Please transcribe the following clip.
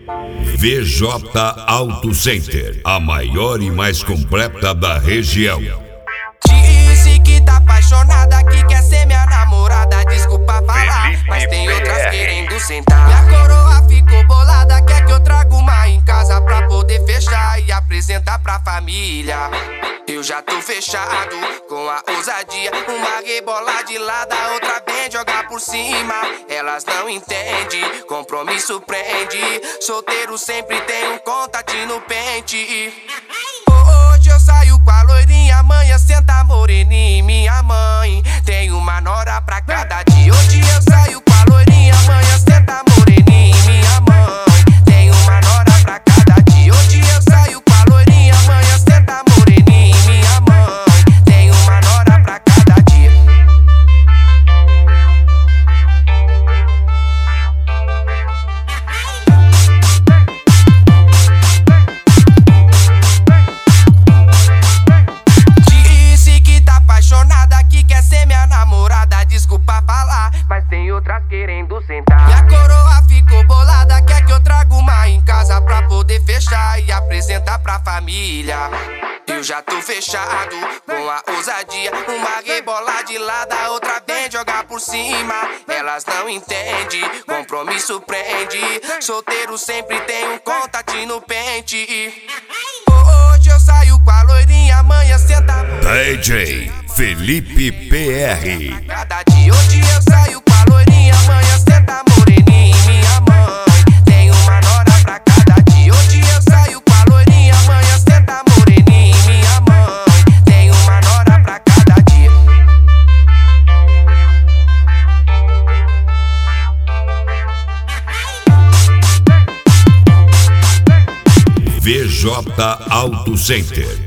VJ Auto Center, a maior e mais completa da região. Disse que tá apaixonada, que quer ser minha namorada. Desculpa falar, mas tem outras querendo sentar. Minha coroa ficou bolada, quer que eu traga uma em casa pra poder fechar e apresentar pra família. Eu já tô fechado com a ousadia, uma rebola de lado, a outra bem jogar por cima. Elas não entendem, compromisso prende. Solteiro sempre tem um contatinho no pente. Hoje eu saio com a loirinha, amanhã senta moreninha. Minha mãe tem uma nora pra cada dia. Hoje eu saio com a loirinha, amanhã senta moreninha. Minha mãe tem uma nora pra cada dia. Hoje eu saio com a loirinha, amanhã senta moreninha. Minha mãe tem uma nora pra cada dia. Desculpa falar, mas tem outras querendo sentar. Minha coroa ficou bolada, quer que eu traga uma em casa pra poder fechar e apresentar pra família. Eu já tô fechado com a ousadia, uma rebola de lado, a outra vem jogar por cima. Elas não entendem, compromisso prende. Solteiro sempre tem um contatinho no pente. Hoje eu saio com a loirinha, amanhã senta DJ Felipe PR. cada dia. Hoje eu saio com a loirinha, amanhã senta moreninha. Minha mãe tem uma nora pra cada dia. Hoje eu saio com a loirinha, amanhã senta moreninha. Minha mãe tem uma nora pra cada dia. VJ Auto Center.